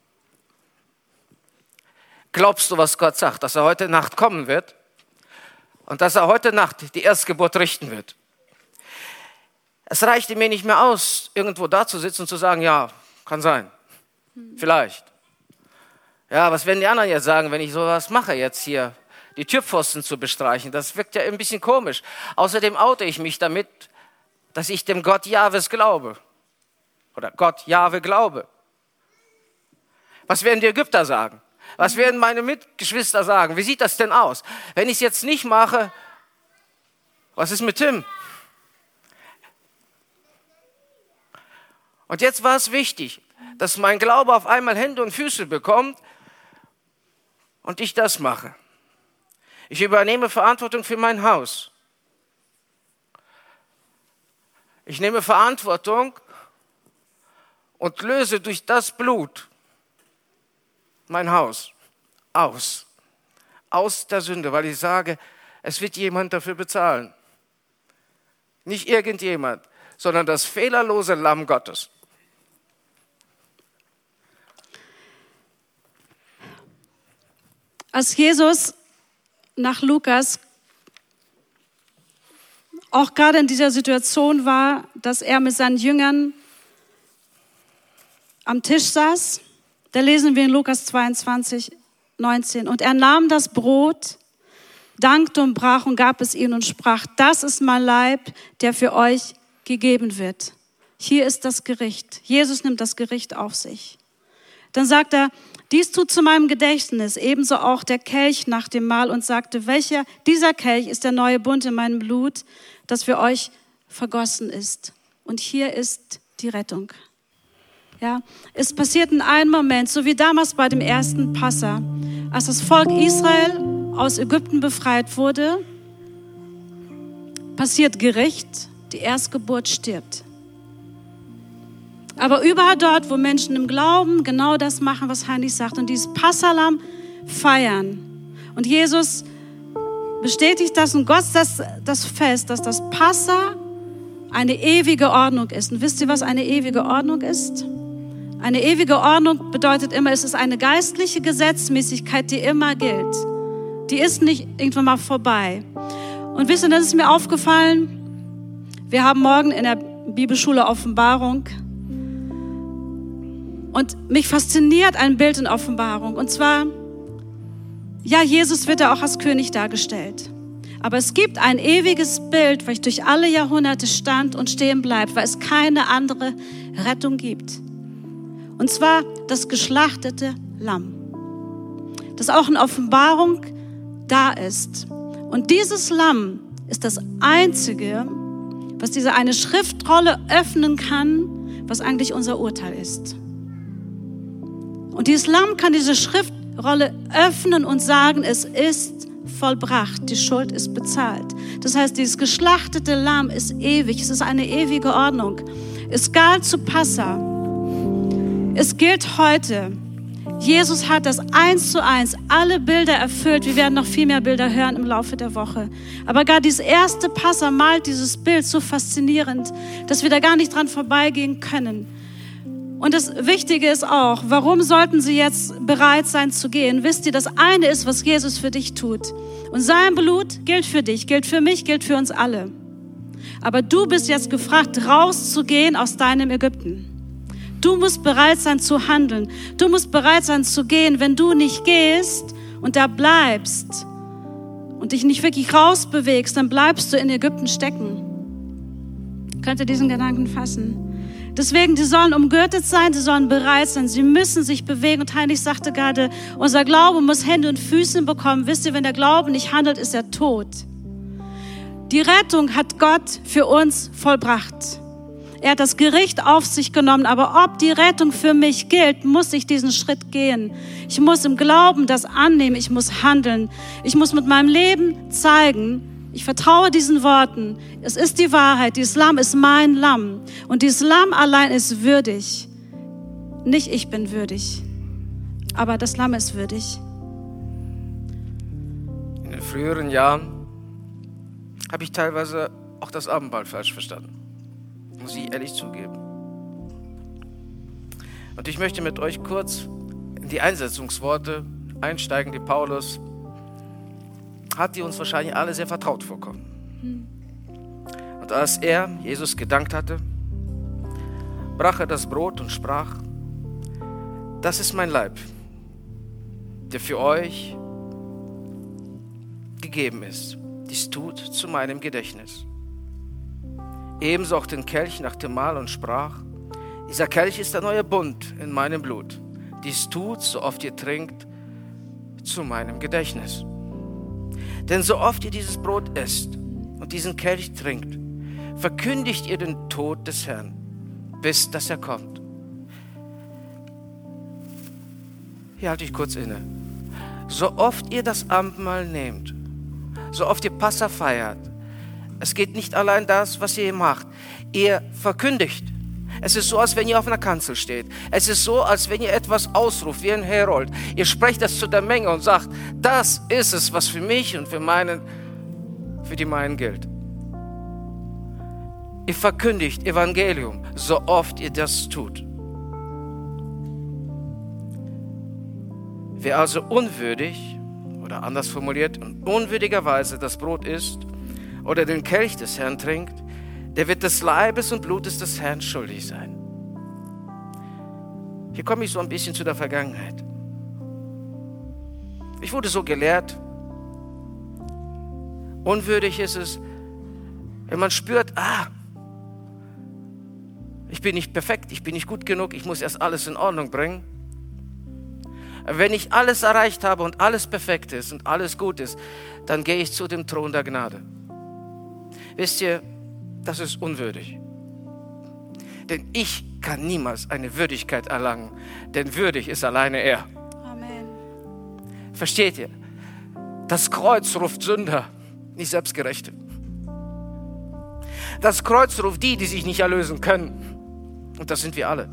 Glaubst du, was Gott sagt, dass er heute Nacht kommen wird und dass er heute Nacht die Erstgeburt richten wird? Es reichte mir nicht mehr aus, irgendwo da zu sitzen und zu sagen, ja, kann sein, vielleicht. Ja, was werden die anderen jetzt sagen, wenn ich sowas mache jetzt hier, die Türpfosten zu bestreichen? Das wirkt ja ein bisschen komisch. Außerdem oute ich mich damit, dass ich dem Gott Jahwes glaube. Oder Gott Jahwe glaube. Was werden die Ägypter sagen? Was werden meine Mitgeschwister sagen? Wie sieht das denn aus? Wenn ich es jetzt nicht mache, was ist mit Tim? Und jetzt war es wichtig, dass mein Glaube auf einmal Hände und Füße bekommt und ich das mache. Ich übernehme Verantwortung für mein Haus. Ich nehme Verantwortung und löse durch das Blut mein Haus aus der Sünde, weil ich sage, es wird jemand dafür bezahlen. Nicht irgendjemand, sondern das fehlerlose Lamm Gottes. Als Jesus nach Lukas auch gerade in dieser Situation war, dass er mit seinen Jüngern am Tisch saß, da lesen wir in Lukas 22, 19. Und er nahm das Brot, dankte und brach und gab es ihnen und sprach, das ist mein Leib, der für euch gegeben wird. Hier ist das Gericht. Jesus nimmt das Gericht auf sich. Dann sagt er, dies tut zu meinem Gedächtnis, ebenso auch der Kelch nach dem Mahl und sagte, dieser Kelch ist der neue Bund in meinem Blut, das für euch vergossen ist. Und hier ist die Rettung. Ja, es passiert in einem Moment, so wie damals bei dem ersten Passa, als das Volk Israel aus Ägypten befreit wurde, passiert Gericht, die Erstgeburt stirbt. Aber überall dort, wo Menschen im Glauben genau das machen, was Heinrich sagt, und dieses Passalam feiern. Und Jesus bestätigt das und Gott das fest, dass das Passa eine ewige Ordnung ist. Und wisst ihr, was eine ewige Ordnung ist? Eine ewige Ordnung bedeutet immer, es ist eine geistliche Gesetzmäßigkeit, die immer gilt. Die ist nicht irgendwann mal vorbei. Und wisst ihr, das ist mir aufgefallen, wir haben morgen in der Bibelschule Offenbarung. Und mich fasziniert ein Bild in Offenbarung. Und zwar, ja, Jesus wird ja auch als König dargestellt. Aber es gibt ein ewiges Bild, was durch alle Jahrhunderte stand und stehen bleibt, weil es keine andere Rettung gibt. Und zwar das geschlachtete Lamm. Das auch in Offenbarung da ist. Und dieses Lamm ist das Einzige, was diese eine Schriftrolle öffnen kann, was eigentlich unser Urteil ist. Und dieses Lamm kann diese Schriftrolle öffnen und sagen, es ist vollbracht, die Schuld ist bezahlt. Das heißt, dieses geschlachtete Lamm ist ewig, es ist eine ewige Ordnung. Es galt zu Passa. Es gilt heute. Jesus hat das 1:1, alle Bilder erfüllt. Wir werden noch viel mehr Bilder hören im Laufe der Woche. Aber gar dieses erste Passa malt dieses Bild so faszinierend, dass wir da gar nicht dran vorbeigehen können. Und das Wichtige ist auch, warum sollten Sie jetzt bereit sein zu gehen? Wisst ihr, das eine ist, was Jesus für dich tut. Und sein Blut gilt für dich, gilt für mich, gilt für uns alle. Aber du bist jetzt gefragt, rauszugehen aus deinem Ägypten. Du musst bereit sein zu handeln. Du musst bereit sein zu gehen. Wenn du nicht gehst und da bleibst und dich nicht wirklich rausbewegst, dann bleibst du in Ägypten stecken. Könnt ihr diesen Gedanken fassen? Deswegen, die sollen umgürtet sein, sie sollen bereit sein, sie müssen sich bewegen. Und Heinrich sagte gerade, unser Glaube muss Hände und Füße bekommen. Wisst ihr, wenn der Glaube nicht handelt, ist er tot. Die Rettung hat Gott für uns vollbracht. Er hat das Gericht auf sich genommen, aber ob die Rettung für mich gilt, muss ich diesen Schritt gehen. Ich muss im Glauben das annehmen, ich muss handeln. Ich muss mit meinem Leben zeigen, ich vertraue diesen Worten. Es ist die Wahrheit, dieses Lamm ist mein Lamm. Und dieses Lamm allein ist würdig. Nicht ich bin würdig, aber das Lamm ist würdig. In den früheren Jahren habe ich teilweise auch das Abendmahl falsch verstanden. Muss ich ehrlich zugeben. Und ich möchte mit euch kurz in die Einsetzungsworte einsteigen, die Paulus hat, die uns wahrscheinlich alle sehr vertraut vorkommen. Und als er, Jesus, gedankt hatte, brach er das Brot und sprach: Das ist mein Leib, der für euch gegeben ist. Dies tut zu meinem Gedächtnis. Ebenso auch den Kelch nach dem Mahl und sprach: Dieser Kelch ist der neue Bund in meinem Blut. Dies tut, so oft ihr trinkt, zu meinem Gedächtnis. Denn so oft ihr dieses Brot esst und diesen Kelch trinkt, verkündigt ihr den Tod des Herrn, bis dass er kommt. Hier halte ich kurz inne. So oft ihr das Abendmahl nehmt, so oft ihr Passa feiert, es geht nicht allein das, was ihr macht. Ihr verkündigt. Es ist so, als wenn ihr auf einer Kanzel steht. Es ist so, als wenn ihr etwas ausruft, wie ein Herold. Ihr sprecht das zu der Menge und sagt: Das ist es, was für mich und für die meinen gilt. Ihr verkündigt Evangelium, so oft ihr das tut. Wer also unwürdig oder anders formuliert, in unwürdiger Weise das Brot isst oder den Kelch des Herrn trinkt, der wird des Leibes und Blutes des Herrn schuldig sein. Hier komme ich so ein bisschen zu der Vergangenheit. Ich wurde so gelehrt, unwürdig ist es, wenn man spürt, ich bin nicht perfekt, ich bin nicht gut genug, ich muss erst alles in Ordnung bringen. Wenn ich alles erreicht habe und alles perfekt ist und alles gut ist, dann gehe ich zu dem Thron der Gnade. Wisst ihr, das ist unwürdig. Denn ich kann niemals eine Würdigkeit erlangen, denn würdig ist alleine er. Amen. Versteht ihr? Das Kreuz ruft Sünder, nicht Selbstgerechte. Das Kreuz ruft die sich nicht erlösen können. Und das sind wir alle.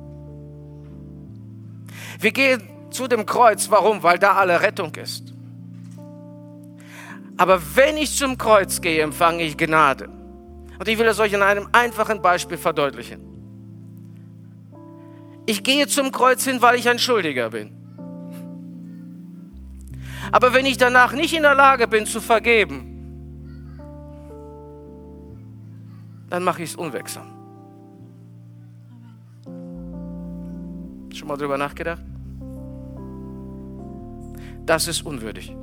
Wir gehen zu dem Kreuz. Warum? Weil da alle Rettung ist. Aber wenn ich zum Kreuz gehe, empfange ich Gnade. Und ich will es euch in einem einfachen Beispiel verdeutlichen. Ich gehe zum Kreuz hin, weil ich ein Schuldiger bin. Aber wenn ich danach nicht in der Lage bin zu vergeben, dann mache ich es unwirksam. Schon mal drüber nachgedacht? Das ist unwürdig.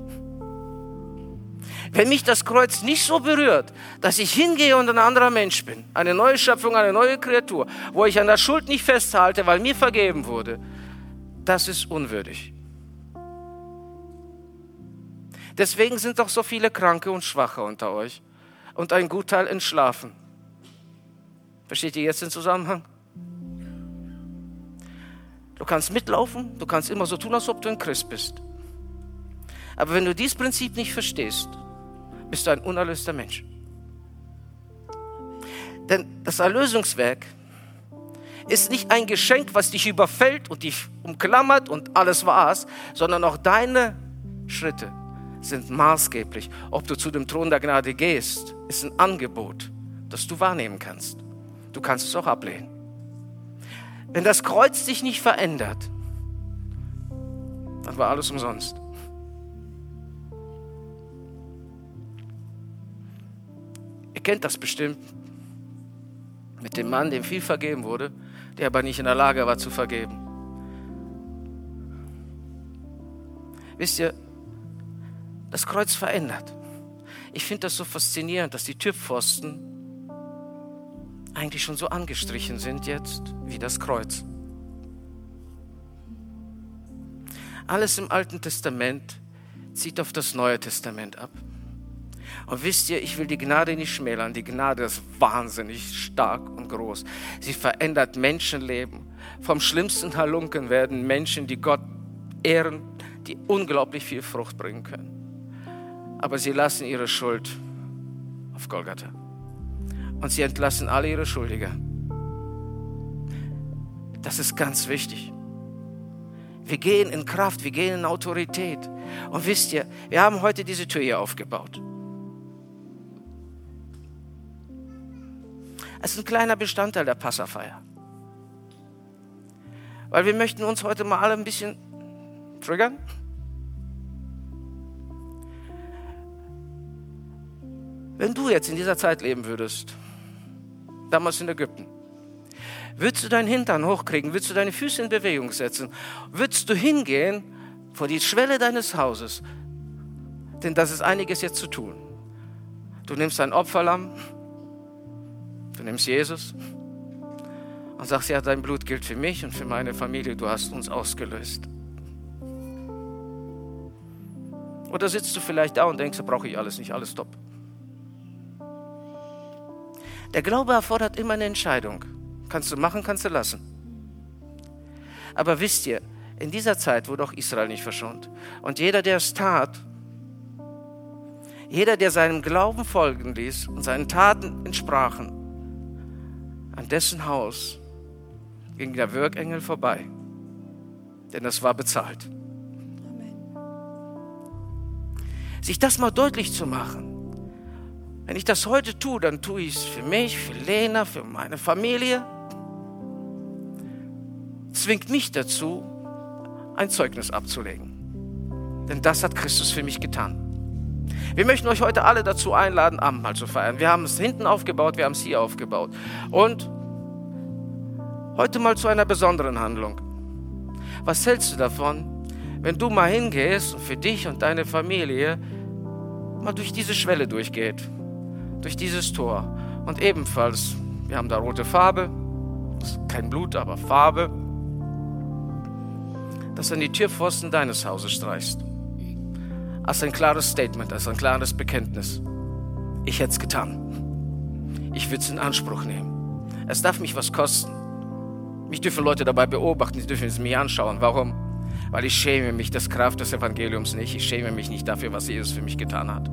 Wenn mich das Kreuz nicht so berührt, dass ich hingehe und ein anderer Mensch bin, eine neue Schöpfung, eine neue Kreatur, wo ich an der Schuld nicht festhalte, weil mir vergeben wurde, das ist unwürdig. Deswegen sind doch so viele Kranke und Schwache unter euch und ein Gutteil entschlafen. Versteht ihr jetzt den Zusammenhang? Du kannst mitlaufen, du kannst immer so tun, als ob du ein Christ bist. Aber wenn du dieses Prinzip nicht verstehst, bist du ein unerlöster Mensch. Denn das Erlösungswerk ist nicht ein Geschenk, was dich überfällt und dich umklammert und alles war's, sondern auch deine Schritte sind maßgeblich. Ob du zu dem Thron der Gnade gehst, ist ein Angebot, das du wahrnehmen kannst. Du kannst es auch ablehnen. Wenn das Kreuz dich nicht verändert, dann war alles umsonst. Ihr kennt das bestimmt mit dem Mann, dem viel vergeben wurde, der aber nicht in der Lage war zu vergeben. Wisst ihr, das Kreuz verändert. Ich finde das so faszinierend, dass die Türpfosten eigentlich schon so angestrichen sind jetzt wie das Kreuz. Alles im Alten Testament zieht auf das Neue Testament ab. Und wisst ihr, ich will die Gnade nicht schmälern. Die Gnade ist wahnsinnig stark und groß. Sie verändert Menschenleben. Vom schlimmsten Halunken werden Menschen, die Gott ehren, die unglaublich viel Frucht bringen können. Aber sie lassen ihre Schuld auf Golgatha. Und sie entlassen alle ihre Schuldiger. Das ist ganz wichtig. Wir gehen in Kraft, wir gehen in Autorität. Und wisst ihr, wir haben heute diese Tür hier aufgebaut. Es ist ein kleiner Bestandteil der Passafeier. Weil wir möchten uns heute mal alle ein bisschen triggern. Wenn du jetzt in dieser Zeit leben würdest, damals in Ägypten, würdest du deinen Hintern hochkriegen, würdest du deine Füße in Bewegung setzen, würdest du hingehen vor die Schwelle deines Hauses, denn das ist einiges jetzt zu tun. Du nimmst ein Opferlamm, du nimmst Jesus und sagst, ja, dein Blut gilt für mich und für meine Familie, du hast uns ausgelöst. Oder sitzt du vielleicht da und denkst, da brauche ich alles nicht, alles top. Der Glaube erfordert immer eine Entscheidung. Kannst du machen, kannst du lassen. Aber wisst ihr, in dieser Zeit wurde auch Israel nicht verschont. Und jeder, der es tat, jeder, der seinem Glauben folgen ließ und seinen Taten entsprachen, an dessen Haus ging der Wirkengel vorbei. Denn das war bezahlt. Sich das mal deutlich zu machen. Wenn ich das heute tue, dann tue ich es für mich, für Lena, für meine Familie. Zwingt mich dazu, ein Zeugnis abzulegen. Denn das hat Christus für mich getan. Wir möchten euch heute alle dazu einladen, Abendmahl zu feiern. Wir haben es hinten aufgebaut, wir haben es hier aufgebaut. Und heute mal zu einer besonderen Handlung. Was hältst du davon, wenn du mal hingehst und für dich und deine Familie mal durch diese Schwelle durchgeht? Durch dieses Tor. Und ebenfalls, wir haben da rote Farbe, das ist kein Blut, aber Farbe, das an die Türpfosten deines Hauses streichst. Als ein klares Statement, als ein klares Bekenntnis. Ich hätte es getan. Ich würde es in Anspruch nehmen. Es darf mich was kosten. Mich dürfen Leute dabei beobachten, sie dürfen es mir anschauen. Warum? Weil ich schäme mich der Kraft des Evangeliums nicht. Ich schäme mich nicht dafür, was Jesus für mich getan hat.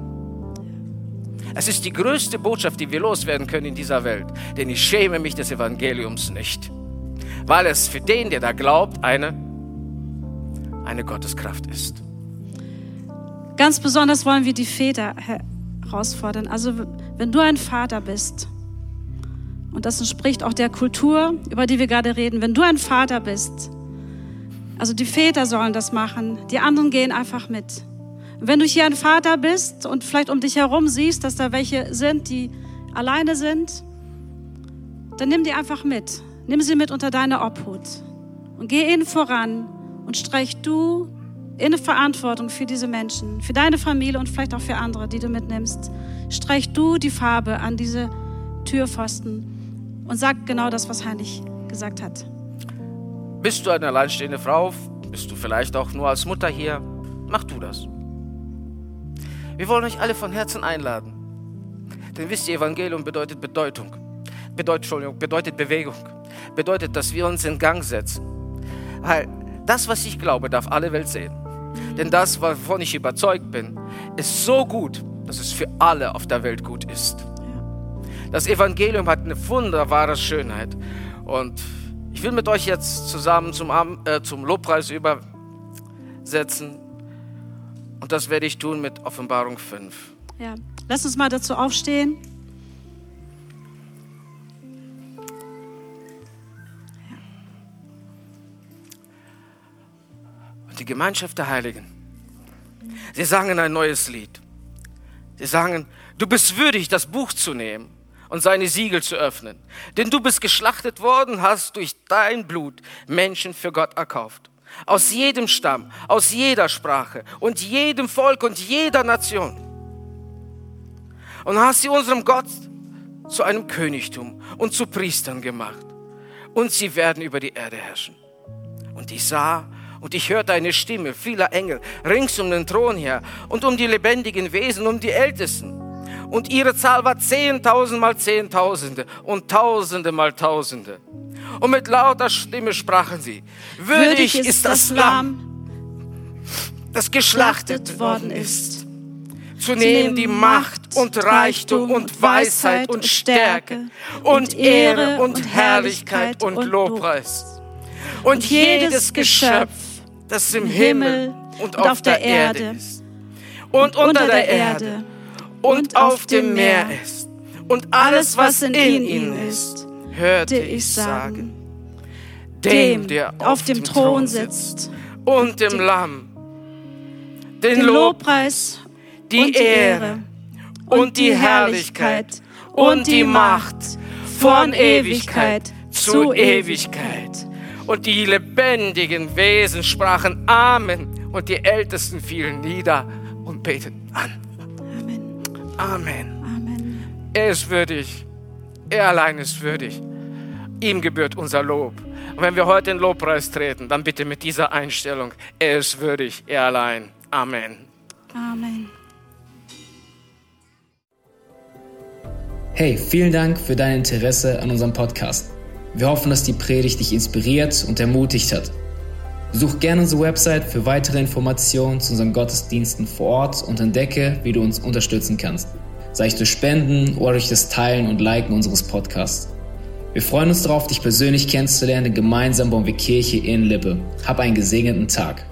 Es ist die größte Botschaft, die wir loswerden können in dieser Welt. Denn ich schäme mich des Evangeliums nicht. Weil es für den, der da glaubt, eine Gotteskraft ist. Ganz besonders wollen wir die Väter herausfordern. Also wenn du ein Vater bist, und das entspricht auch der Kultur, über die wir gerade reden, wenn du ein Vater bist, also die Väter sollen das machen, die anderen gehen einfach mit. Wenn du hier ein Vater bist und vielleicht um dich herum siehst, dass da welche sind, die alleine sind, dann nimm die einfach mit. Nimm sie mit unter deine Obhut und geh ihnen voran und streich du in Verantwortung für diese Menschen, für deine Familie und vielleicht auch für andere, die du mitnimmst. Streich du die Farbe an diese Türpfosten und sag genau das, was Heinrich gesagt hat. Bist du eine alleinstehende Frau? Bist du vielleicht auch nur als Mutter hier? Mach du das. Wir wollen euch alle von Herzen einladen. Denn wisst ihr, Evangelium bedeutet Bewegung. Bedeutet, dass wir uns in Gang setzen. Weil das, was ich glaube, darf alle Welt sehen. Denn das, wovon ich überzeugt bin, ist so gut, dass es für alle auf der Welt gut ist. Das Evangelium hat eine wunderbare Schönheit. Und ich will mit euch jetzt zusammen zum Lobpreis übersetzen. Und das werde ich tun mit Offenbarung 5. Ja, lass uns mal dazu aufstehen. Und die Gemeinschaft der Heiligen, sie sangen ein neues Lied. Sie sangen, du bist würdig, das Buch zu nehmen und seine Siegel zu öffnen. Denn du bist geschlachtet worden, hast durch dein Blut Menschen für Gott erkauft. Aus jedem Stamm, aus jeder Sprache und jedem Volk und jeder Nation. Und hast sie unserem Gott zu einem Königtum und zu Priestern gemacht. Und sie werden über die Erde herrschen. Und ich sah Und ich hörte eine Stimme vieler Engel rings um den Thron her und um die lebendigen Wesen, um die Ältesten. Und ihre Zahl war 10.000 mal Zehntausende und Tausende mal Tausende. Und mit lauter Stimme sprachen sie: Würdig ist das Lamm, das geschlachtet worden ist, zu nehmen die Macht und Reichtum und Weisheit und Stärke und Ehre und Herrlichkeit und Lobpreis. Und jedes Geschöpf, das im Himmel und auf der Erde ist und unter der Erde und auf dem Meer ist und alles, was in ihnen ist, hörte ich sagen: Dem, der auf dem Thron sitzt und dem Lamm, den Lobpreis, die Ehre und die Herrlichkeit und die Macht von Ewigkeit zu Ewigkeit. Und die lebendigen Wesen sprachen Amen, und die Ältesten fielen nieder und beteten an. Amen. Amen. Amen. Er ist würdig. Er allein ist würdig. Ihm gebührt unser Lob. Und wenn wir heute in den Lobpreis treten, dann bitte mit dieser Einstellung: Er ist würdig, er allein. Amen. Amen. Hey, vielen Dank für dein Interesse an unserem Podcast. Wir hoffen, dass die Predigt dich inspiriert und ermutigt hat. Besuch gerne unsere Website für weitere Informationen zu unseren Gottesdiensten vor Ort und entdecke, wie du uns unterstützen kannst, sei es durch Spenden oder durch das Teilen und Liken unseres Podcasts. Wir freuen uns darauf, dich persönlich kennenzulernen. Gemeinsam bauen wir Kirche in Lippe. Hab einen gesegneten Tag.